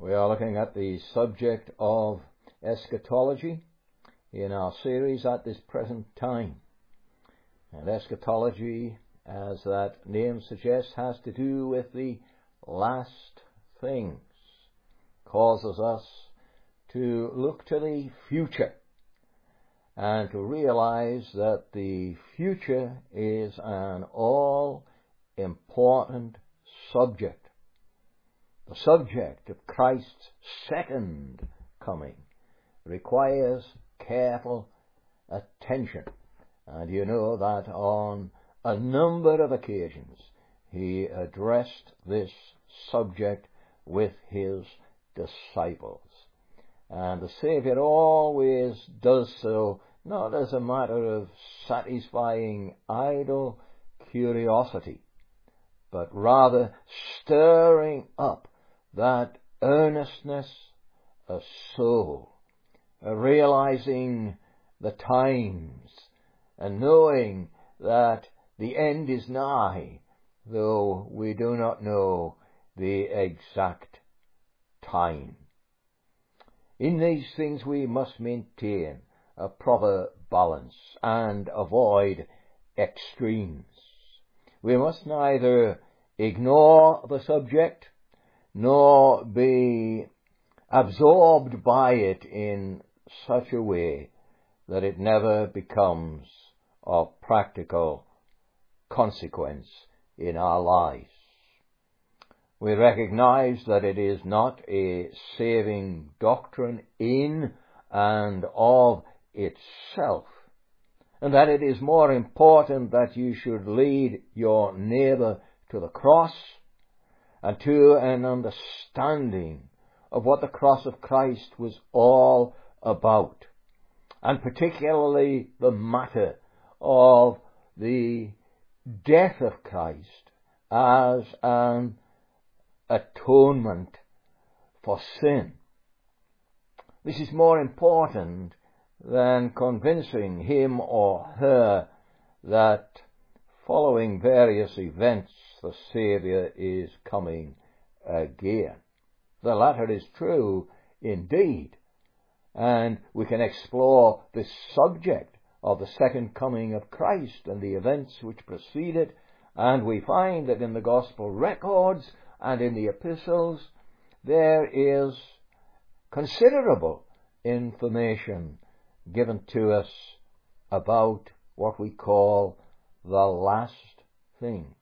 We are looking at the subject of eschatology in our series at this present time. And eschatology, as that name suggests, has to do with the last things. Causes us to look to the future and to realize that the future is an all-important subject. The subject of Christ's second coming requires careful attention. And you know that on a number of occasions he addressed this subject with his disciples. And the Saviour always does so, not as a matter of satisfying idle curiosity, but rather stirring up that earnestness of soul, realizing the times and knowing that the end is nigh, though we do not know the exact time. In these things we must maintain a proper balance and avoid extremes. We must neither ignore the subject nor be absorbed by it in such a way that it never becomes of practical consequence in our lives. We recognize that it is not a saving doctrine in and of itself, and that it is more important that you should lead your neighbour to the cross and to an understanding of what the cross of Christ was all about, and particularly the matter of the death of Christ as an atonement for sin. This is more important than convincing him or her that following various events the Saviour is coming again. The latter is true indeed, and we can explore this subject of the second coming of Christ and the events which precede it, and we find that in the Gospel records and in the epistles there is considerable information given to us about what we call the last things.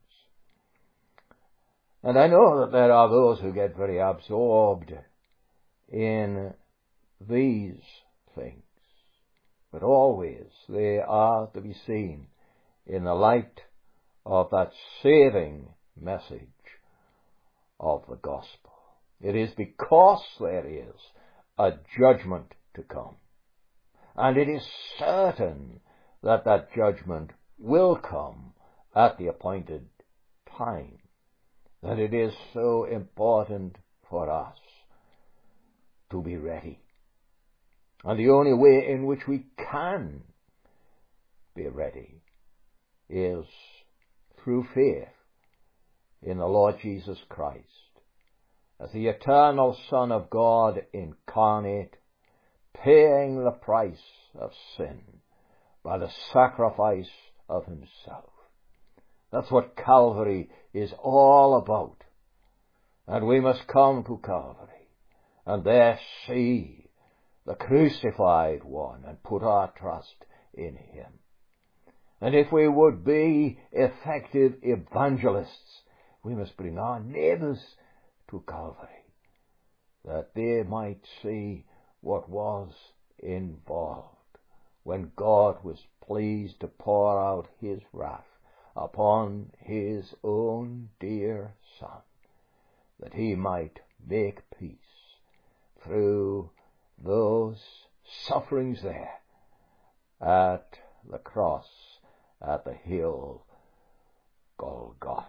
And I know that there are those who get very absorbed in these things, but always they are to be seen in the light of that saving message of the gospel. It is because there is a judgment to come, and it is certain that that judgment will come at the appointed time, that it is so important for us to be ready. And the only way in which we can be ready is through faith in the Lord Jesus Christ, as the eternal Son of God incarnate, paying the price of sin by the sacrifice of himself. That's what Calvary is all about. And we must come to Calvary and there see the crucified one and put our trust in him. And if we would be effective evangelists, we must bring our neighbours to Calvary, that they might see what was involved when God was pleased to pour out his wrath upon his own dear Son, that he might make peace through those sufferings there at the cross at the hill Golgotha.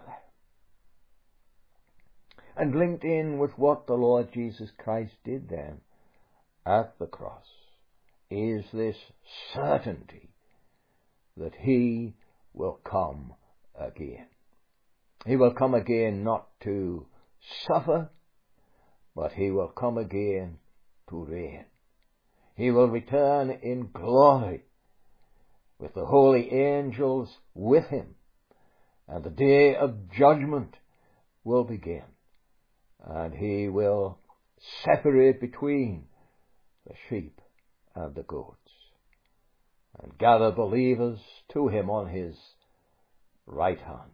And linked in with what the Lord Jesus Christ did then at the cross is this certainty that he will come again. He will come again not to suffer, but he will come again to reign. He will return in glory with the holy angels with him, and the day of judgment will begin, and he will separate between the sheep and the goats, and gather believers to him on his right hand,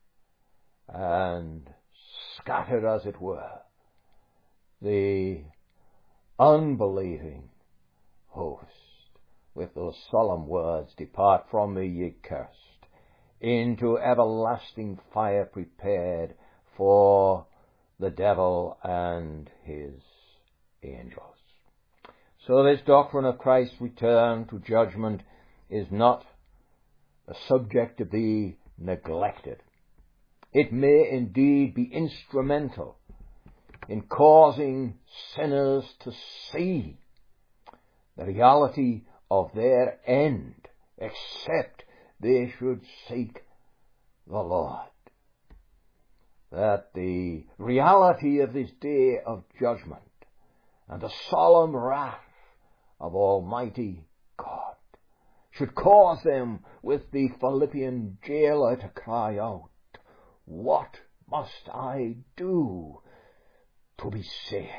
and scatter, as it were, the unbelieving host with those solemn words, "Depart from me, ye cursed, into everlasting fire prepared for the devil and his angels." So this doctrine of Christ's return to judgment is not a subject to be neglected. It may indeed be instrumental in causing sinners to see the reality of their end, except they should seek the Lord. That the reality of this day of judgment and the solemn wrath of Almighty God should cause them, with the Philippian jailer, to cry out, "What must I do to be saved?"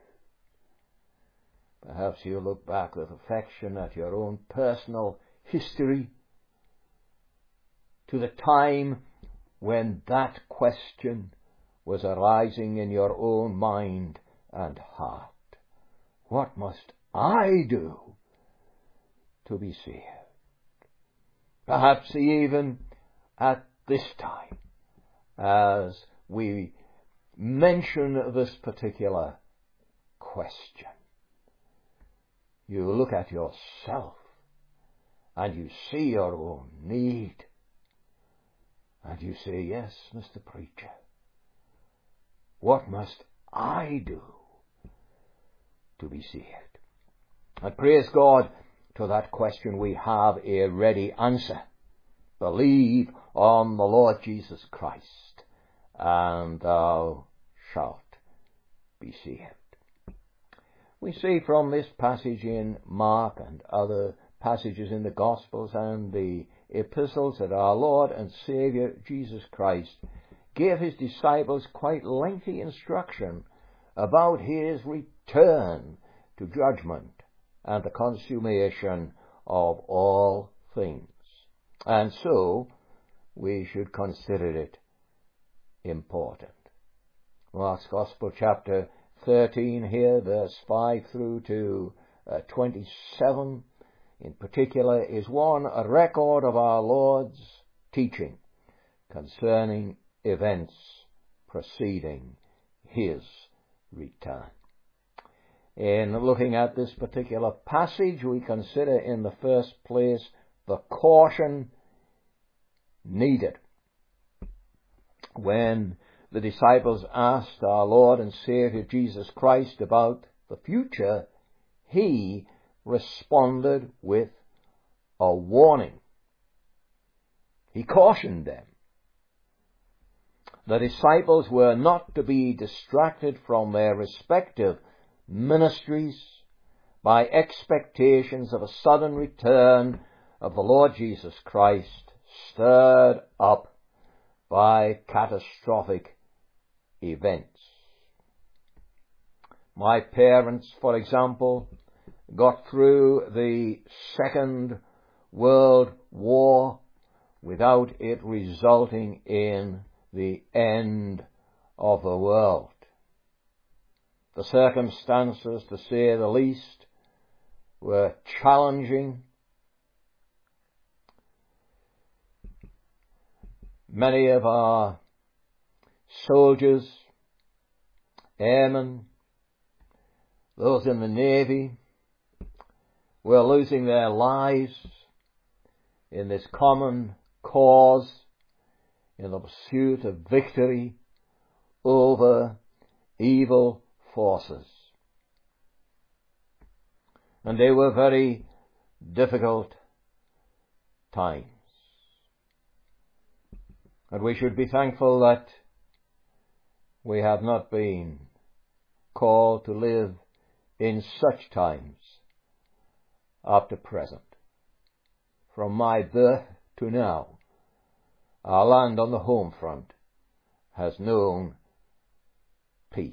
Perhaps you look back with affection at your own personal history, to the time when that question was arising in your own mind and heart. What must I do to be saved? Perhaps even at this time, as we mention this particular question, you look at yourself and you see your own need, and you say, "Yes, Mr. Preacher, what must I do to be saved?" And praise God, to that question we have a ready answer. Believe on the Lord Jesus Christ, and thou shalt be saved. We see from this passage in Mark and other passages in the Gospels and the epistles that our Lord and Saviour Jesus Christ gave his disciples quite lengthy instruction about his return to judgment and the consummation of all things. And so we should consider it important. Mark's Gospel, chapter 13 here, verse 5 through to 27, in particular, is a record of our Lord's teaching concerning events preceding his return. In looking at this particular passage, we consider in the first place the caution needed. When the disciples asked our Lord and Saviour Jesus Christ about the future, he responded with a warning. He cautioned them. The disciples were not to be distracted from their respective ministries by expectations of a sudden return of the Lord Jesus Christ, stirred up by catastrophic events. My parents, for example, got through the Second World War without it resulting in the end of the world. The circumstances, to say the least, were challenging. Many of our soldiers, airmen, those in the Navy, were losing their lives in this common cause, in the pursuit of victory over evil forces. And they were very difficult times. And we should be thankful that we have not been called to live in such times up to present. From my birth to now, our land on the home front has known peace.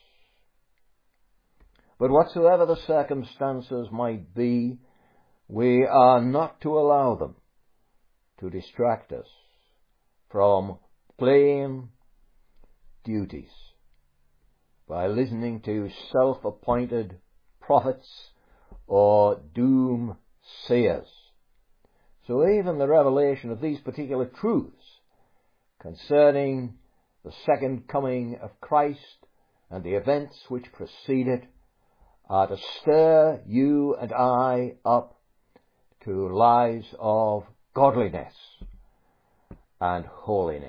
But whatsoever the circumstances might be, we are not to allow them to distract us from plain duties by listening to self-appointed prophets or doomsayers. So even the revelation of these particular truths concerning the second coming of Christ and the events which precede it are to stir you and I up to lives of godliness and holiness.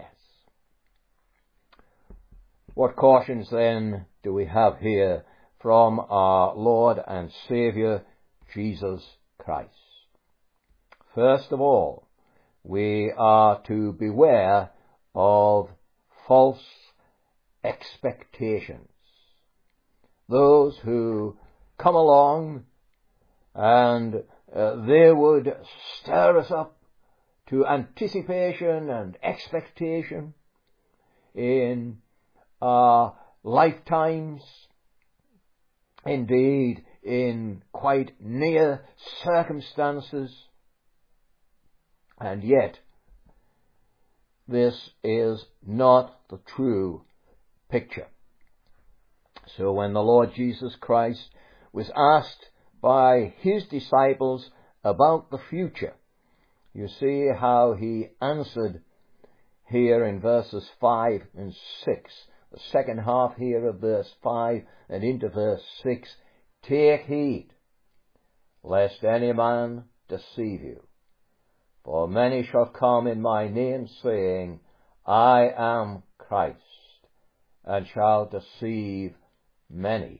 What cautions then do we have here from our Lord and Saviour Jesus Christ? First of all, we are to beware of false expectations. Those who come along and they would stir us up to anticipation and expectation in our lifetimes, indeed in quite near circumstances, and yet this is not the true picture. So when the Lord Jesus Christ was asked by his disciples about the future, you see how he answered here in verses 5 and 6. The second half here of verse 5 and into verse 6. Take heed, lest any man deceive you. For many shall come in my name, saying, I am Christ, and shall deceive many.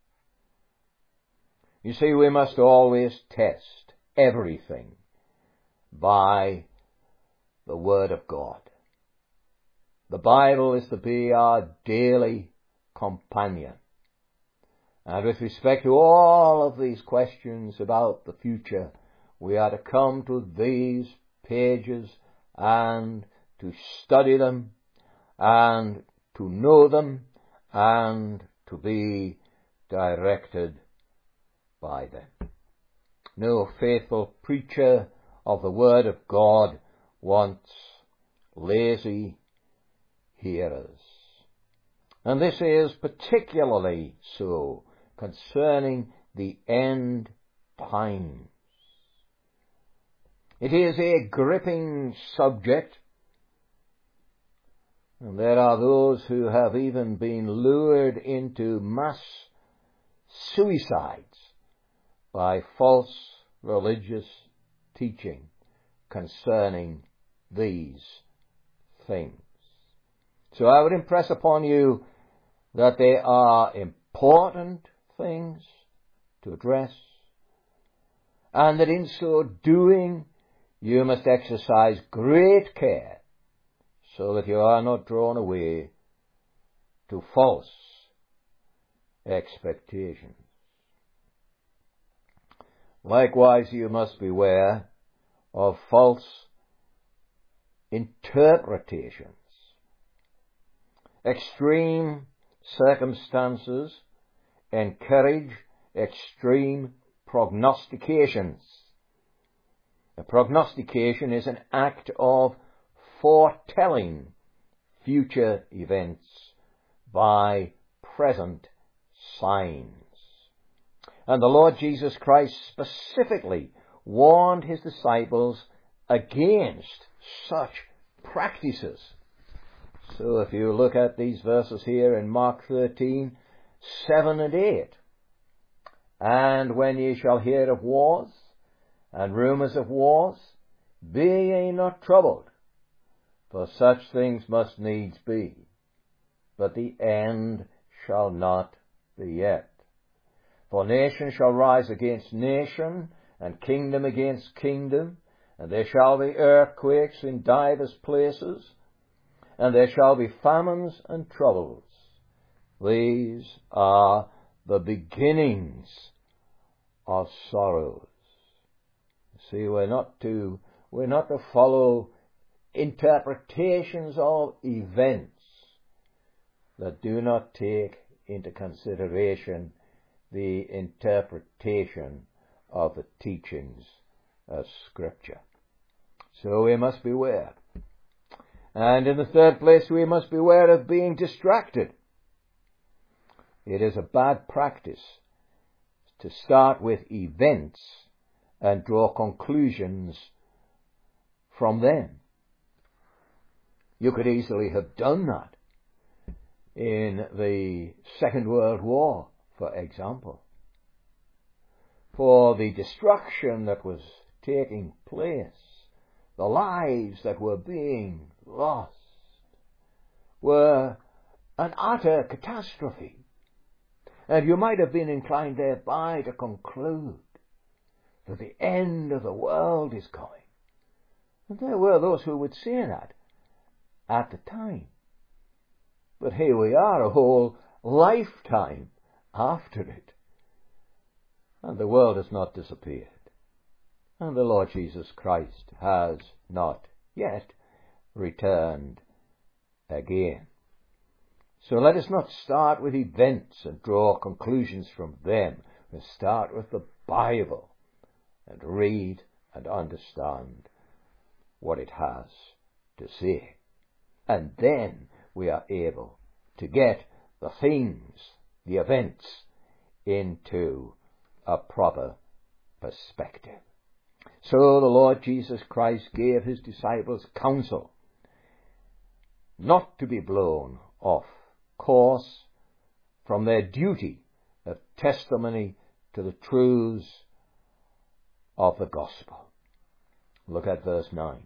You see, we must always test everything by the Word of God. The Bible is to be our daily companion. And with respect to all of these questions about the future, we are to come to these pages and to study them and to know them and to be directed by them. No faithful preacher of the Word of God wants lazy hearers. And this is particularly so concerning the end times. It is a gripping subject, and there are those who have even been lured into mass suicides by false religious teaching concerning these things. So I would impress upon you that they are important things to address, and that in so doing you must exercise great care so that you are not drawn away to false expectations. Likewise, you must beware of false interpretations. Extreme circumstances encourage extreme prognostications. A prognostication is an act of foretelling future events by present signs. And the Lord Jesus Christ specifically warned his disciples against such practices. So if you look at these verses here in Mark 13, 7 and 8, and when ye shall hear of wars and rumours of wars, be ye not troubled, for such things must needs be, but the end shall not be yet. For nation shall rise against nation, and kingdom against kingdom, and there shall be earthquakes in divers places, and there shall be famines and troubles, These are the beginnings of sorrows. See, we're not to follow interpretations of events that do not take into consideration the interpretation of the teachings of Scripture. So we must beware. And in the third place, we must beware of being distracted. It is a bad practice to start with events and draw conclusions from them. You could easily have done that in the Second World War, for example. For the destruction that was taking place, the lives that were being lost, were an utter catastrophe. And you might have been inclined thereby to conclude that the end of the world is coming. And there were those who would say that at the time. But here we are, a whole lifetime after it. And the world has not disappeared. And the Lord Jesus Christ has not yet returned again. So let us not start with events and draw conclusions from them. Let's start with the Bible and read and understand what it has to say. And then we are able to get the things, the events, into a proper perspective. So the Lord Jesus Christ gave his disciples counsel not to be blown off course from their duty of testimony to the truths of the gospel. Look at verse 9.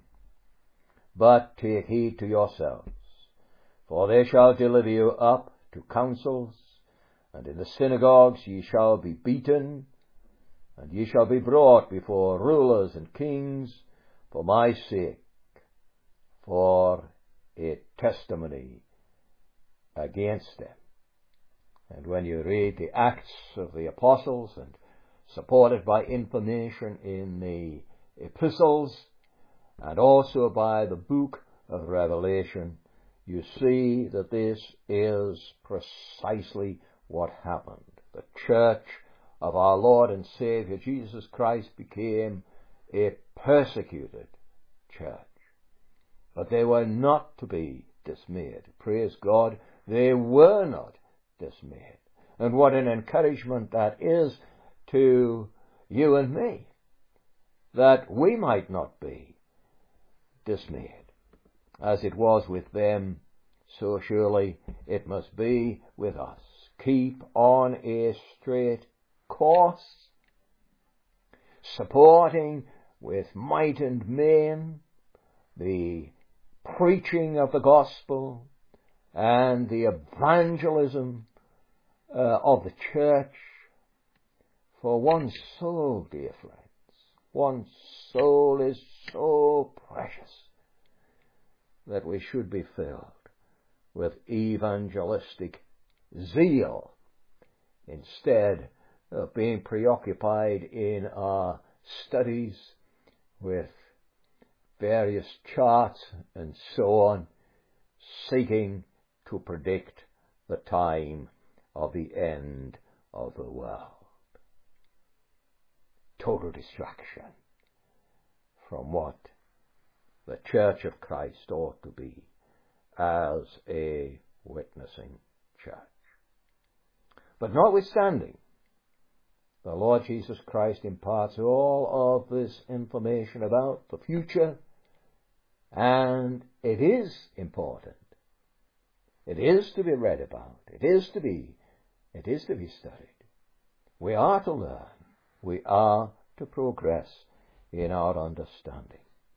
But take heed to yourselves, for they shall deliver you up to councils, and in the synagogues ye shall be beaten, and ye shall be brought before rulers and kings for my sake, for a testimony against them. And when you read the Acts of the Apostles, and supported by information in the epistles, and also by the book of Revelation, you see that this is precisely what happened. The church of our Lord and Saviour Jesus Christ became a persecuted church. But they were not to be dismayed. Praise God, they were not dismayed. And what an encouragement that is to you and me, that we might not be dismayed. As it was with them, so surely it must be with us. Keep on a straight course, supporting with might and main the preaching of the gospel and the evangelism of the church. For one soul, dear friends, one soul is so precious that we should be filled with evangelistic zeal instead of being preoccupied in our studies with various charts and so on, seeking to predict the time of the end of the world. Total distraction from what the Church of Christ ought to be as a witnessing church. But notwithstanding, the Lord Jesus Christ imparts all of this information about the future, and it is important. It is to be read about. It is to be studied. We are to learn. We are to progress in our understanding.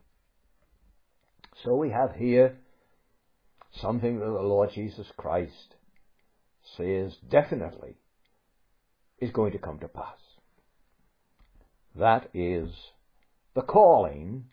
So we have here something that the Lord Jesus Christ says definitely is going to come to pass. That is the calling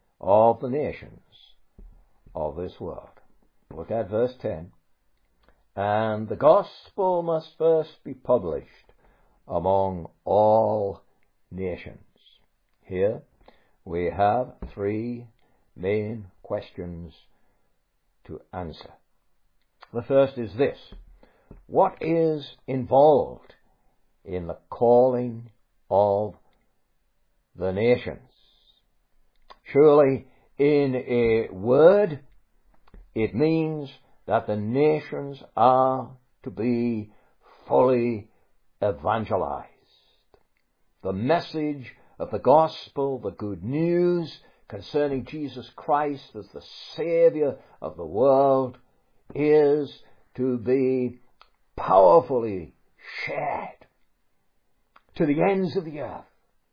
of the nations of this world. Look at verse 10. And the gospel must first be published among all nations. Here we have three main questions to answer. The first is this: what is involved in the calling of the nations? Surely, in a word, it means that the nations are to be fully evangelized. The message of the gospel, the good news concerning Jesus Christ as the Saviour of the world, is to be powerfully shared to the ends of the earth.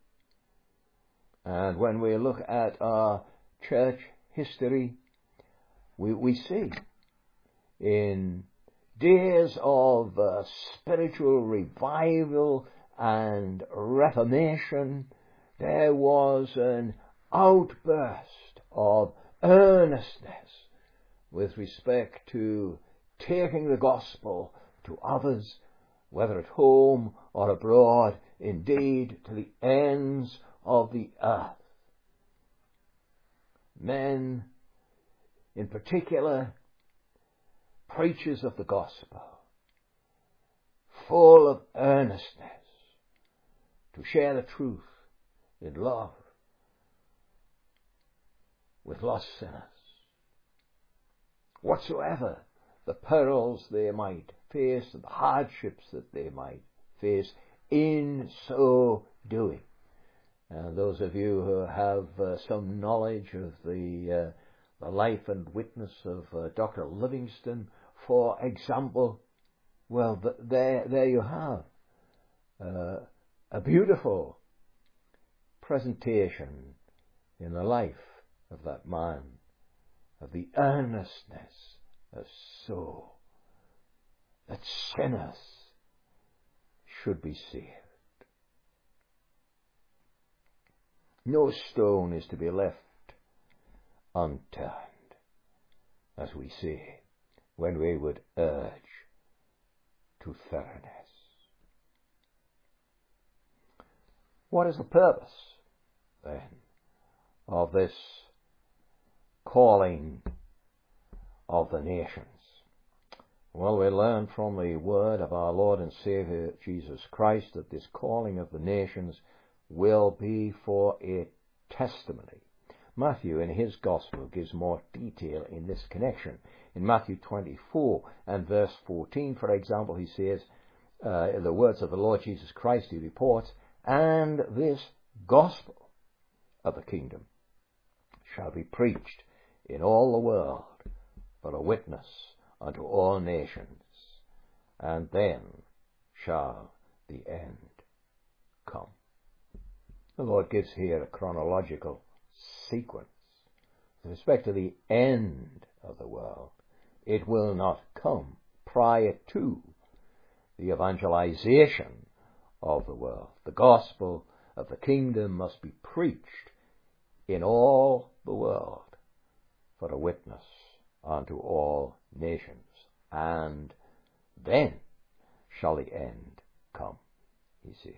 And when we look at our church history, we see in days of spiritual revival and reformation, there was an outburst of earnestness with respect to taking the gospel to others, whether at home or abroad, indeed to the ends of the earth. Men, in particular, preachers of the gospel, full of earnestness to share the truth in love with lost sinners, whatsoever the perils they might face and the hardships that they might face in so doing. And those of you who have some knowledge of the life and witness of Dr. Livingston, for example, well, there you have a beautiful presentation in the life of that man, of the earnestness of soul that sinners should be saved. No stone is to be left unturned, as we say, when we would urge to thoroughness. What is the purpose, then, of this calling of the nations? Well, we learn from the word of our Lord and Saviour Jesus Christ that this calling of the nations will be for a testimony. Matthew, in his Gospel, gives more detail in this connection. In Matthew 24 and verse 14, for example, he says, in the words of the Lord Jesus Christ, he reports, "And this gospel of the kingdom shall be preached in all the world for a witness unto all nations, and then shall the end come." The Lord gives here a chronological sequence. With respect to the end of the world, it will not come prior to the evangelization of the world. The gospel of the kingdom must be preached in all the world for a witness unto all nations, and then shall the end come, he says.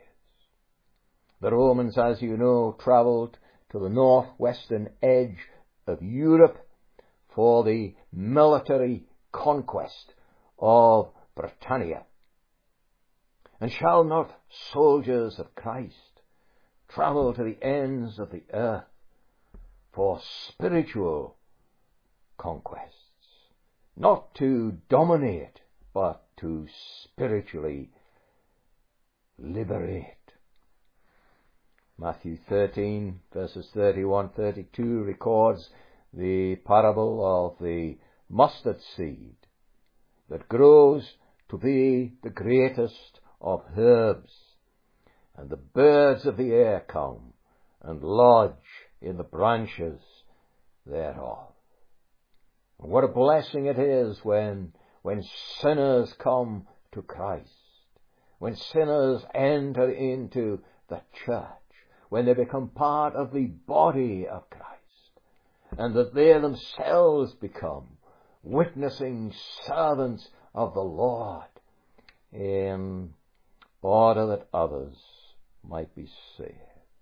The Romans, as you know, travelled to the northwestern edge of Europe for the military conquest of Britannia. And shall not soldiers of Christ travel to the ends of the earth for spiritual conquests, not to dominate, but to spiritually liberate? Matthew 13, verses 31-32 records the parable of the mustard seed that grows to be the greatest of herbs, and the birds of the air come and lodge in the branches thereof. And what a blessing it is when sinners come to Christ, when sinners enter into the church, when they become part of the body of Christ, and that they themselves become witnessing servants of the Lord in order that others might be saved.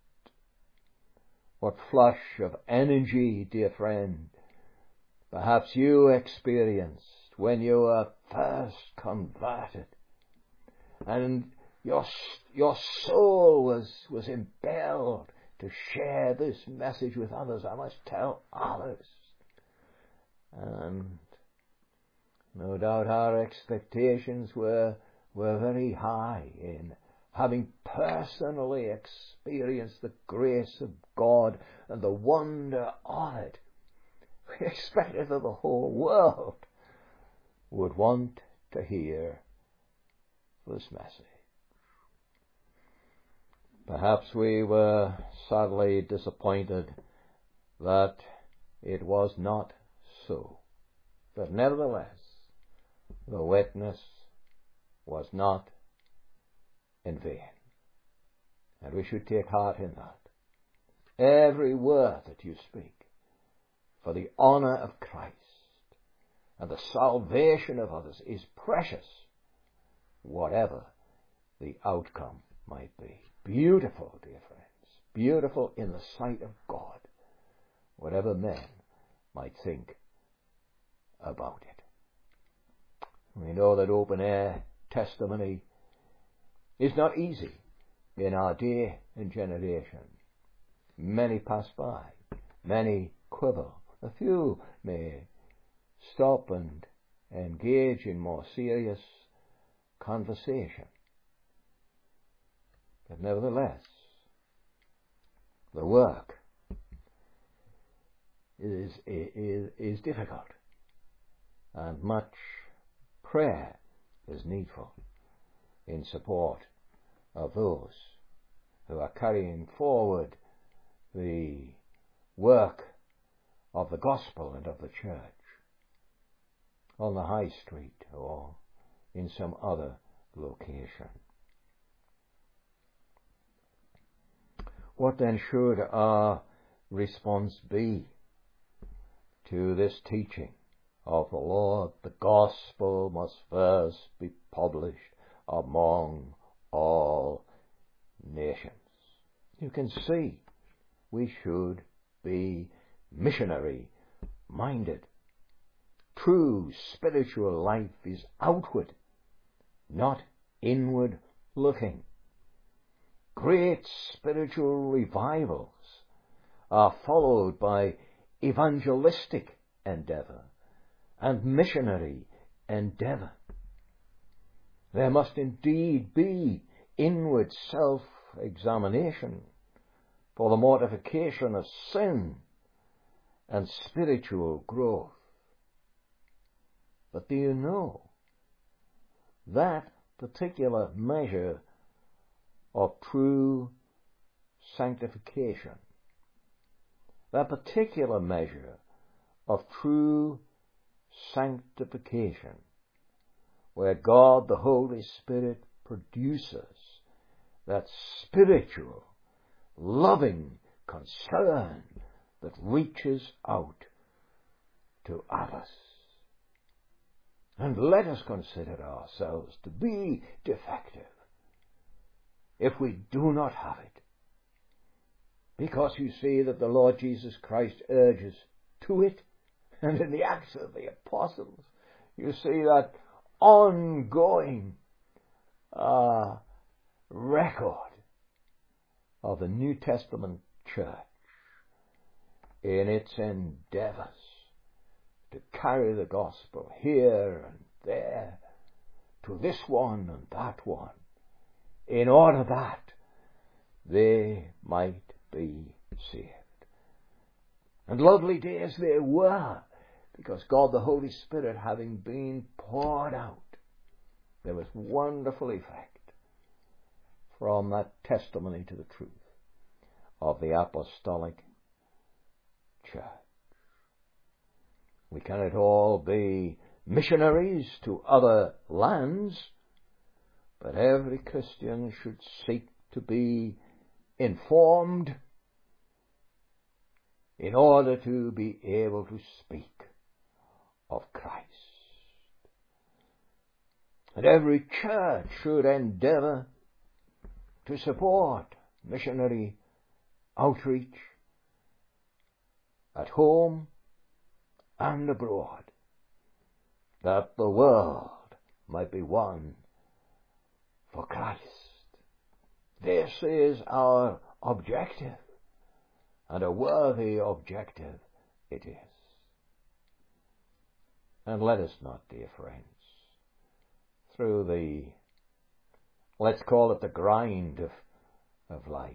What flush of energy, dear friend, perhaps you experienced when you were first converted, and your soul was impelled to share this message with others. I must tell others. And no doubt our expectations were very high in having personally experienced the grace of God and the wonder of it. We expected that the whole world would want to hear this message. Perhaps we were sadly disappointed that it was not so. But nevertheless, the witness was not in vain. And we should take heart in that. Every word that you speak for the honour of Christ and the salvation of others is precious, whatever the outcome might be. Beautiful, dear friends, beautiful in the sight of God, whatever men might think about it. We know that open-air testimony is not easy in our day and generation. Many pass by, many quibble, a few may stop and engage in more serious conversation. But nevertheless, the work is difficult, and much prayer is needful in support of those who are carrying forward the work of the gospel and of the church on the high street or in some other location. What then should our response be to this teaching of the Lord? The gospel must first be published among all nations. You can see we should be missionary minded. True spiritual life is outward, not inward looking. Great spiritual revivals are followed by evangelistic endeavour and missionary endeavour. There must indeed be inward self-examination for the mortification of sin and spiritual growth. But do you know that particular measure of true sanctification, that particular measure of true sanctification, where God the Holy Spirit produces that spiritual, loving concern that reaches out to others? And let us consider ourselves to be defective if we do not have it. Because you see that the Lord Jesus Christ urges to it, and in the Acts of the Apostles, you see that ongoing record of the New Testament church in its endeavours to carry the gospel here and there, to this one and that one, in order that they might be saved. And lovely days they were, because God the Holy Spirit having been poured out, there was wonderful effect from that testimony to the truth of the apostolic church. We cannot all be missionaries to other lands, but every Christian should seek to be informed in order to be able to speak of Christ. And every church should endeavour to support missionary outreach at home and abroad, that the world might be won for Christ. This is our objective, and a worthy objective it is. And let us not, dear friends, through the, let's call it the grind of life,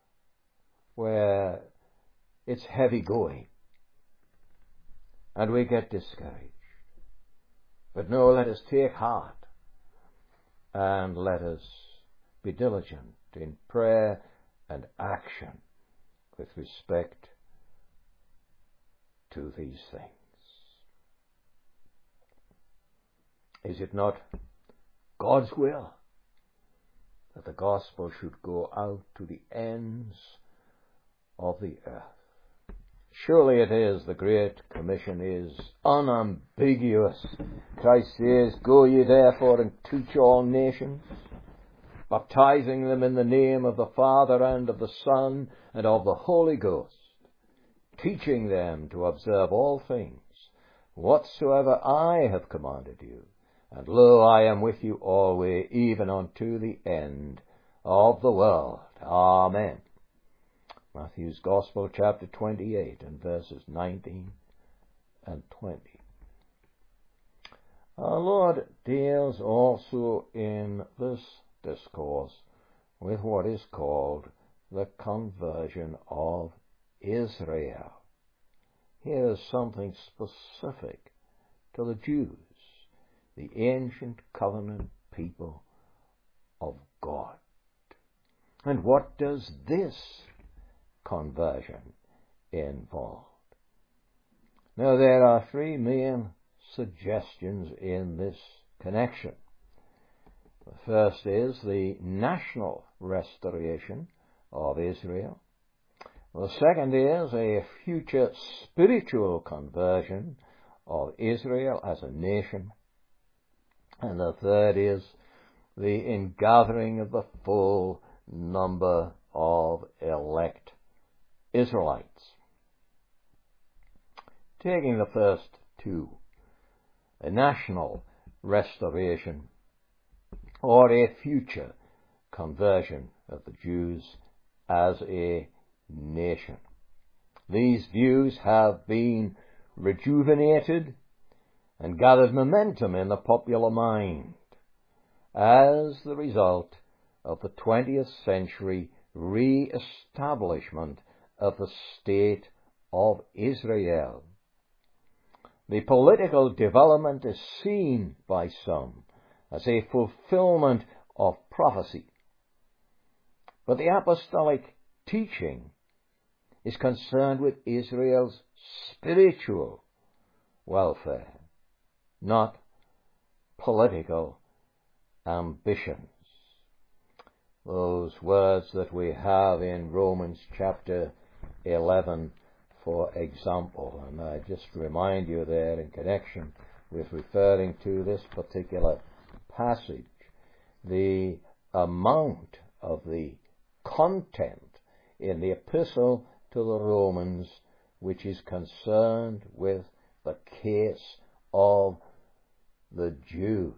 where it's heavy going and we get discouraged. But no, let us take heart and let us be diligent in prayer and action with respect to these things. Is it not God's will that the gospel should go out to the ends of the earth? Surely it is. The Great Commission is unambiguous. Christ says, "Go ye therefore and teach all nations, baptizing them in the name of the Father and of the Son and of the Holy Ghost, teaching them to observe all things whatsoever I have commanded you. And lo, I am with you always, even unto the end of the world." Amen. Matthew's Gospel, chapter 28, and verses 19 and 20. Our Lord deals also in this discourse with what is called the conversion of Israel. Here is something specific to the Jews, the ancient covenant people of God. And what does this conversion involve? Now, there are three main suggestions in this connection. The first is the national restoration of Israel. The second is a future spiritual conversion of Israel as a nation. And the third is the ingathering of the full number of elect Israelites. Taking the first two, a national restoration or a future conversion of the Jews as a nation. These views have been rejuvenated and gathered momentum in the popular mind as the result of the 20th century re-establishment of the State of Israel. The political development is seen by some as a fulfillment of prophecy, but the apostolic teaching is concerned with Israel's spiritual welfare, not political ambitions. Those words that we have in Romans chapter 11, for example, and I just remind you there in connection with referring to this particular passage, the amount of the content in the epistle to the Romans which is concerned with the case of the Jews.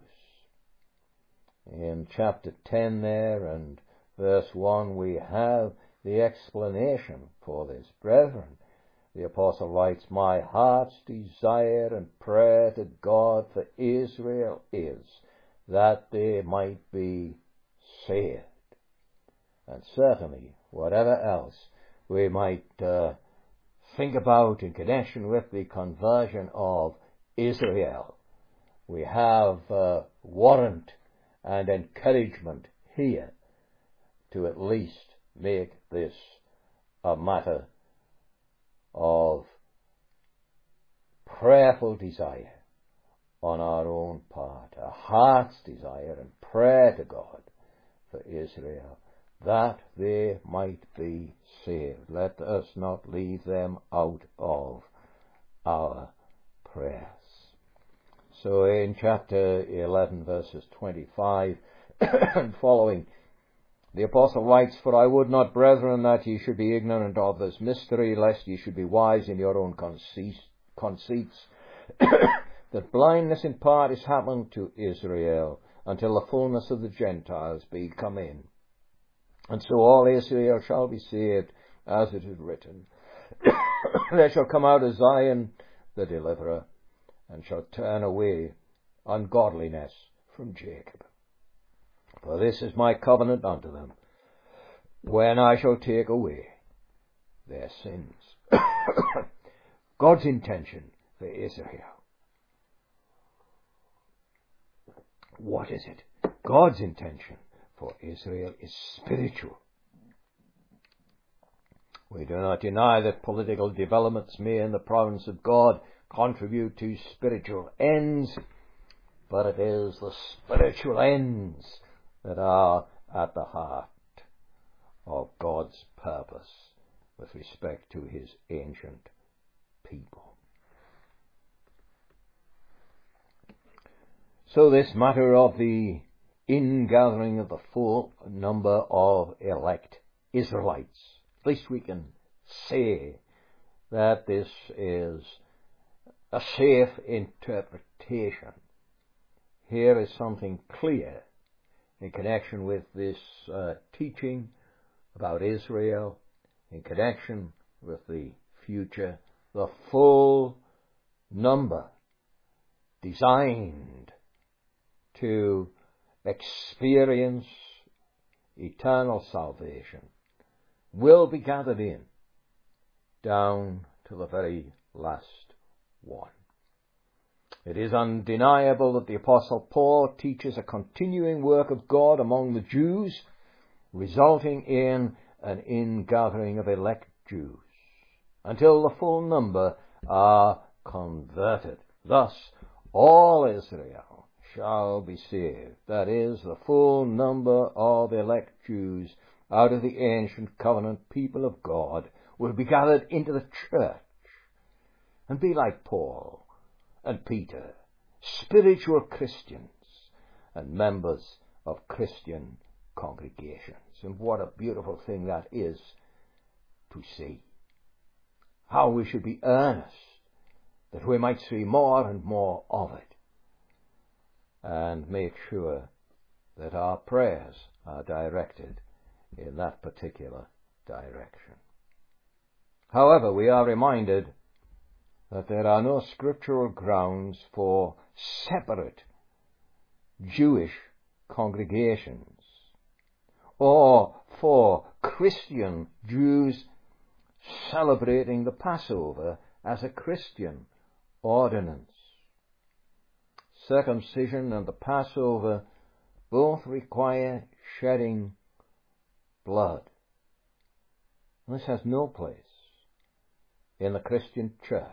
In chapter 10 there and verse 1 we have the explanation for this. Brethren, the apostle writes, "My heart's desire and prayer to God for Israel is that they might be saved." And certainly, whatever else we might think about in connection with the conversion of Israel, we have warrant and encouragement here to at least make this a matter of prayerful desire on our own part, a heart's desire and prayer to God for Israel, that they might be saved. Let us not leave them out of our prayers. So in chapter 11, verses 25 and following, the apostle writes, "For I would not, brethren, that ye should be ignorant of this mystery, lest ye should be wise in your own conceits, that blindness in part is happened to Israel, until the fullness of the Gentiles be come in. And so all Israel shall be saved, as it is written, There shall come out of Zion the deliverer, and shall turn away ungodliness from Jacob. For this is my covenant unto them, when I shall take away their sins." God's intention for Israel. What is it? God's intention for Israel is spiritual. We do not deny that political developments may in the province of God contribute to spiritual ends, but it is the spiritual ends that are at the heart of God's purpose with respect to his ancient people. So this matter of the ingathering of the full number of elect Israelites, at least we can say that this is a safe interpretation. Here is something clear in connection with this teaching about Israel, in connection with the future, the full number designed to experience eternal salvation will be gathered in down to the very last one. It is undeniable that the Apostle Paul teaches a continuing work of God among the Jews, resulting in an ingathering of elect Jews, until the full number are converted. Thus, all Israel shall be saved. That is, the full number of elect Jews out of the ancient covenant people of God will be gathered into the church and be like Paul and Peter, spiritual Christians and members of Christian congregations. And what a beautiful thing that is to see. How we should be earnest that we might see more and more of it, and make sure that our prayers are directed in that particular direction. However, we are reminded that there are no scriptural grounds for separate Jewish congregations or for Christian Jews celebrating the Passover as a Christian ordinance. Circumcision and the Passover both require shedding blood. This has no place in the Christian church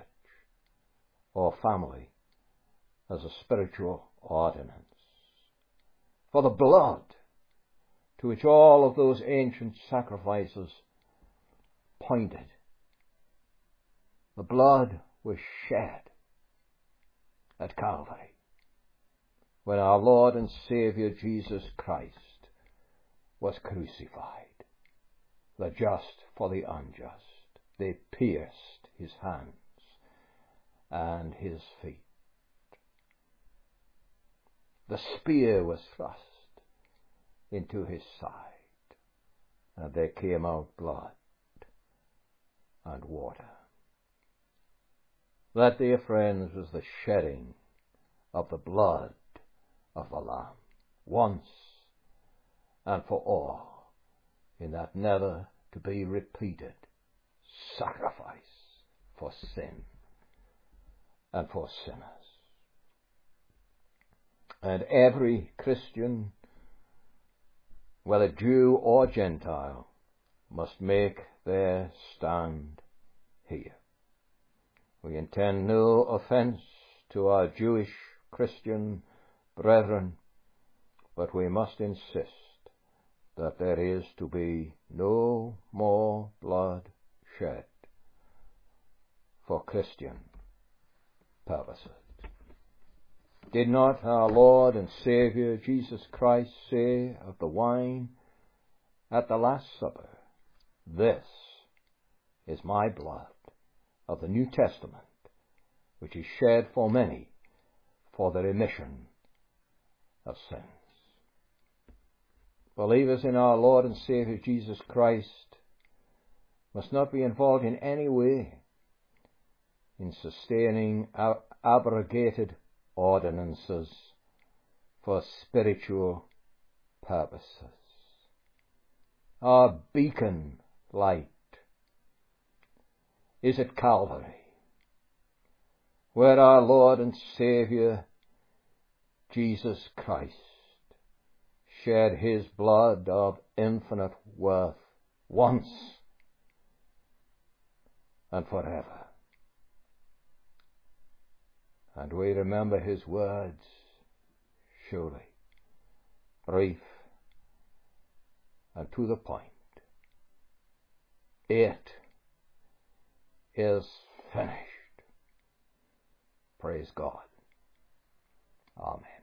or family as a spiritual ordinance. For the blood to which all of those ancient sacrifices pointed, the blood was shed at Calvary, when our Lord and Saviour Jesus Christ was crucified, the just for the unjust. They pierced his hands and his feet. The spear was thrust into his side, and there came out blood and water. That, dear friends, was the shedding of the blood of the Lamb, once and for all, in that never to be repeated sacrifice for sin and for sinners. And every Christian, whether Jew or Gentile, must make their stand here. We intend no offence to our Jewish Christian brethren, but we must insist that there is to be no more blood shed for Christian purposes. Did not our Lord and Saviour Jesus Christ say of the wine at the Last Supper, "This is my blood of the New Testament, which is shed for many for the remission of sins"? Believers in our Lord and Saviour Jesus Christ must not be involved in any way in sustaining abrogated ordinances for spiritual purposes. Our beacon light is at Calvary, where our Lord and Saviour Jesus Christ shed his blood of infinite worth once and forever. And we remember his words, surely, brief and to the point. It is finished. Praise God. Amen.